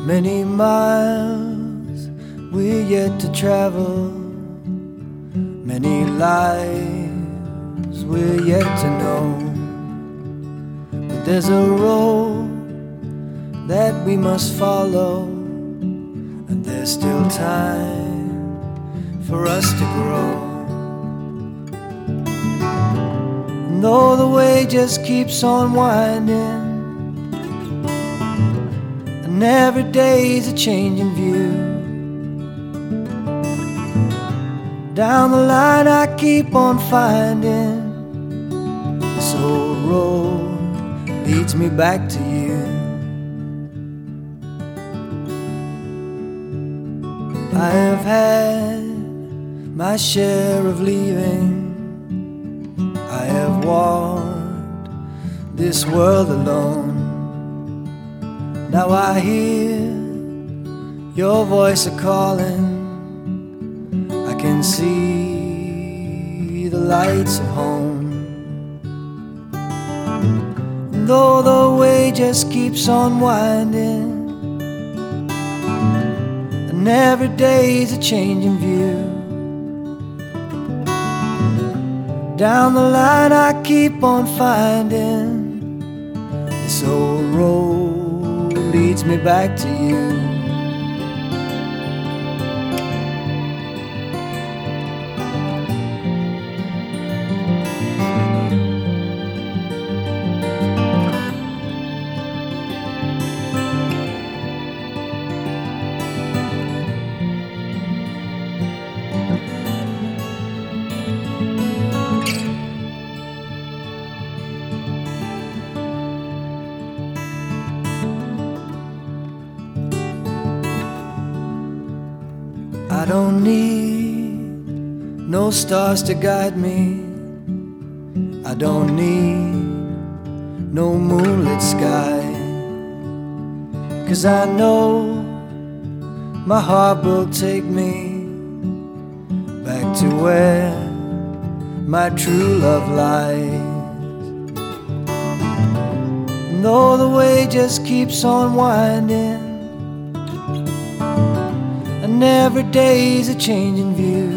Many miles we're yet to travel, many lives we're yet to know. But there's a road that we must follow, and there's still time for us to grow. And though the way just keeps on winding, and every day's a changing view, down the line I keep on finding this old road leads me back to you. I have had my share of leaving, I have walked this world alone. Now I hear your voice a-calling, I can see the lights of home. And though the way just keeps on winding, and every day's a changing view, down the line I keep on finding this old road leads me back to you. I don't need no stars to guide me, I don't need no moonlit sky, 'cause I know my heart will take me back to where my true love lies. And though the way just keeps on winding, and every day's a changing view,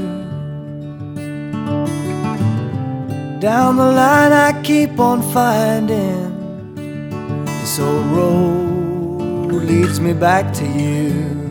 down the line I keep on finding this old road leads me back to you.